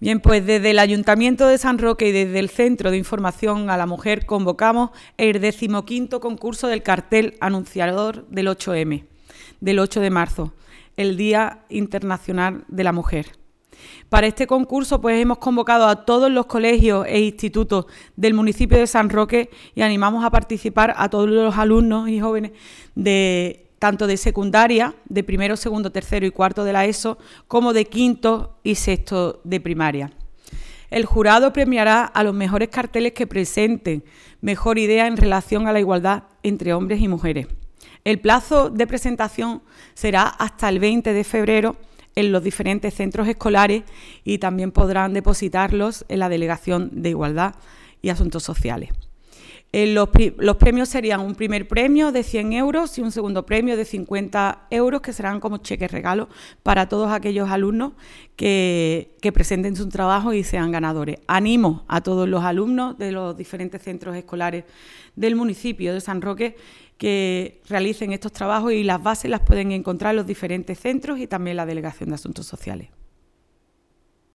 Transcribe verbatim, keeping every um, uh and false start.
Bien, pues desde el Ayuntamiento de San Roque y desde el Centro de Información a la Mujer convocamos el decimoquinto concurso del cartel anunciador del ocho eme, del ocho de marzo, el Día Internacional de la Mujer. Para este concurso pues hemos convocado a todos los colegios e institutos del municipio de San Roque y animamos a participar a todos los alumnos y jóvenes de tanto de secundaria, de primero, segundo, tercero y cuarto de la ESO, como de quinto y sexto de primaria. El jurado premiará a los mejores carteles que presenten mejor idea en relación a la igualdad entre hombres y mujeres. El plazo de presentación será hasta el veinte de febrero en los diferentes centros escolares y también podrán depositarlos en la Delegación de Igualdad y Asuntos Sociales. Los, los premios serían un primer premio de cien euros y un segundo premio de cincuenta euros, que serán como cheques regalos para todos aquellos alumnos que, que presenten su trabajo y sean ganadores. Animo a todos los alumnos de los diferentes centros escolares del municipio de San Roque que realicen estos trabajos y las bases las pueden encontrar en los diferentes centros y también en la Delegación de Asuntos Sociales.